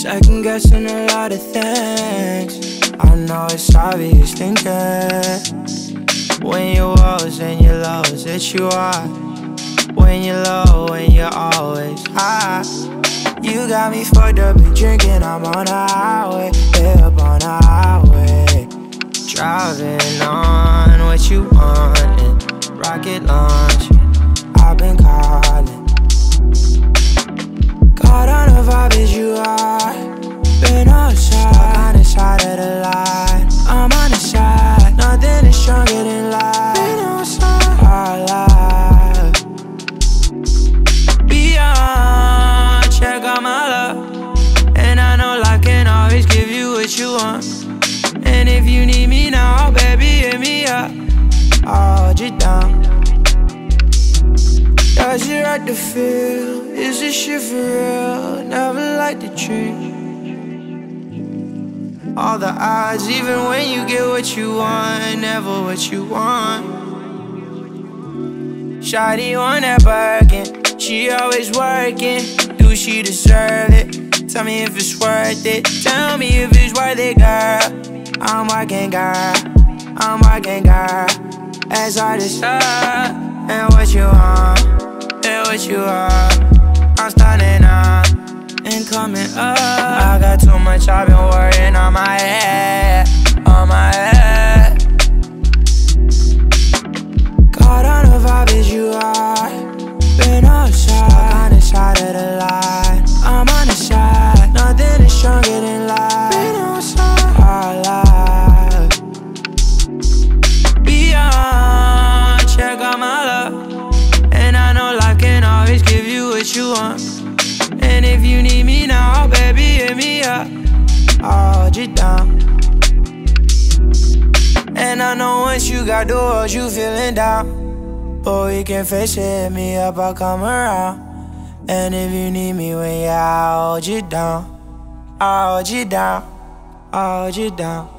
Second guessing a lot of things. I know it's obvious thinking. When your woes and your lows, it's you are. When you're low, when you're always high. You got me fucked up and drinking. I'm on the highway, yeah, up on the highway. Driving on what you want and rocket launch. I've been calling. Caught on the vibe as you are. Been outside, on the side of the line. I'm on the side, nothing is stronger than life. Been outside, our life. Beyond, check out my love. And I know life can always give you what you want. And if you need me now, baby, hit me up. I'll hold you down. Does it hurt to feel? Is this shit for real? Never like the dream. All the odds, even when you get what you want, never what you want. Shawty on that Birkin, she always working. Do she deserve it? Tell me if it's worth it. Tell me if it's worth it, girl. I'm working, girl. I'm working, girl. As hard as up, and what you want, and what you are. I'm starting up and coming up. I got too much, I've been worrying on my head, on my head. Caught on the vibe as you are. Been outside, on the side of the line. I'm on the side, nothing is stronger than life. Been outside, our life. Beyond, check out my love. And I know life can always give you what you want. And if you need me now, baby, hit me up. I'll hold you down. And I know once you got doors, you feeling down. But we can face it, hit me up, I'll come around. And if you need me when you're out, I'll hold you down. I'll hold you down. I'll hold you down.